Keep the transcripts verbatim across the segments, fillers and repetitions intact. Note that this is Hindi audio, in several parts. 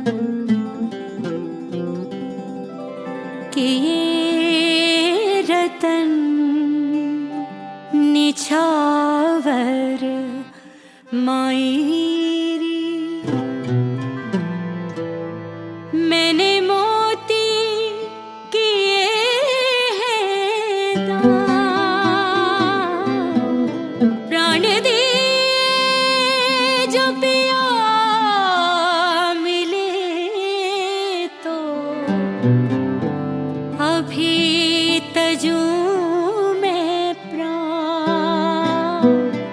कि ये रतन निछावर मायरी मैंने मोती किए हैं दान प्राण दिए जो पिया मिले तो अभी तजूं में प्राण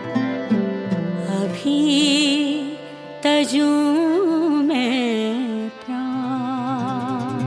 अभी तजूं में प्राण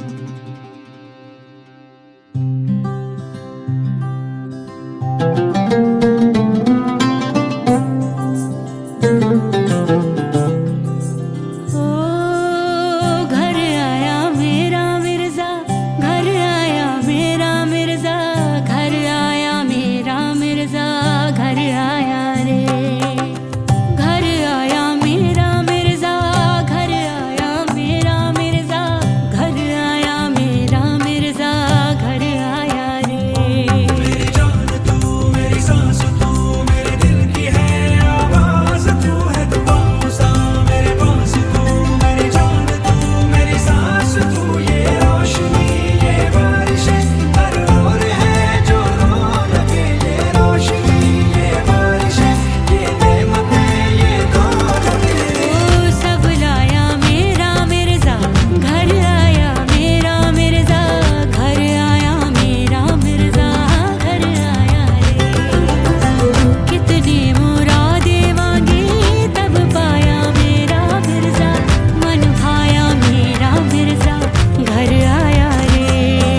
ओ घर आया मेरा मिर्जा घर आया मेरा मिर्जा घर आया मेरा मिर्जा घर आया रे घर आया मेरा मिर्जा घर आया मेरा मिर्जा घर आया मेरा मिर्जा घर आया रे मेरी जान तू मेरी सांस तू मेरे दिल की है आवाज तू है दुआओं सा मेरे पास तू मेरी जान तू मेरी सांस तू ये रोशनी ये बारिशें हर ओर है जो रो लगे ये रोशनी ये बारिशें ये नेमतें ये दौलतें ओ सब लाया मेरा मिर्जा घर आया मेरा मिर्जा घर आया मेरा मिर्जा घर आया रे कितनी मुरादें मांगी तब पाया मेरा मिर्जा मन भाया मेरा मिर्जा घर आया रे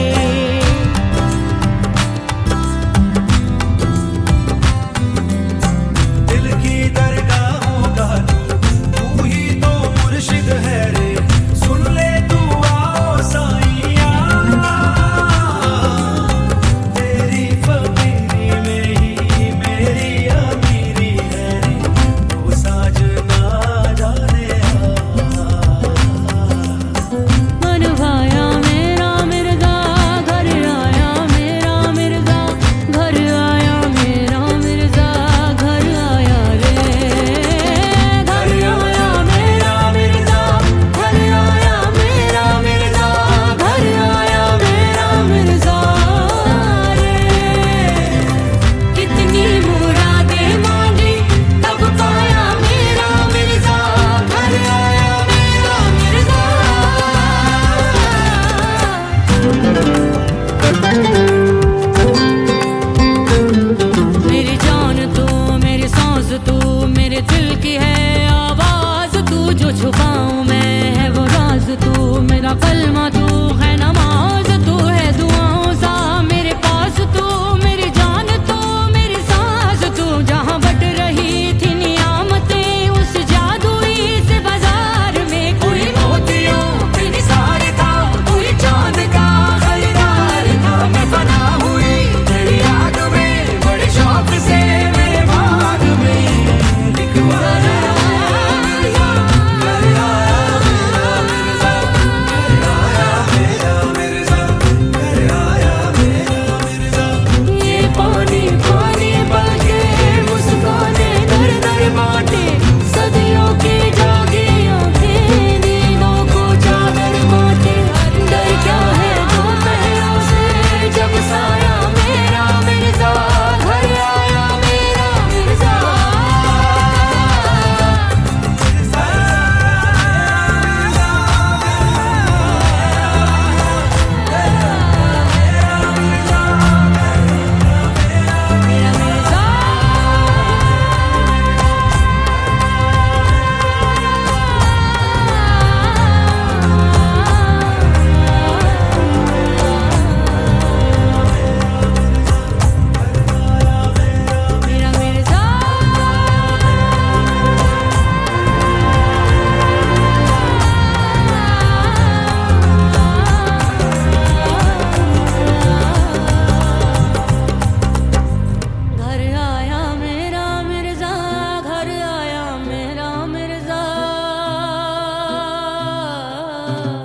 दिल की दरगाहों का तू ही तो मुर्शिद है रे सुन ले तू आओ साईया तेरी फकीरी में ही मेरी अमीरी है रे तू साजना जाने मन भाया मेरा मिर्जा घर आया मेरा मिर्जा घर आया मेरा मिर्जा घर आया रे घर आया मेरा मिर्जा घर आया मेरा मिर्जा घर आया मेरा मिर्जा रे कितनी मुरादें मांगी तब पाया मेरा मिर्जा घर आया मेरा मिर्जा मेरी जान तू मेरी सांस तू मेरे दिल की है आवाज तू जो छुपाऊं मैं है वो राज तू मेरा कलमा तू है नमाज तू है दुआओं सा मेरे पास तू मेरी जान तू मेरी सांस तू जहाँ बट रही थी नियामतें उस जादुई से बाजार में कोई मोतियों कोई निसार था कोई चांद का खरीदार था मैं फना हुई तेरी याद में बड़े शौक से मेरे बाग में लिखवाया घर आया मेरा मिर्जा घर आया मेरा मिर्जा घर आया मेरा मिर्जा ये पानी पानी बलके मुस्काने दर दर बांटे सदियों की जागी आंखें नींदों को चादर बांटे डर क्या है दो पहरों से जब साया मेरा मिर्जा घर आया मेरा मिर्जा सा।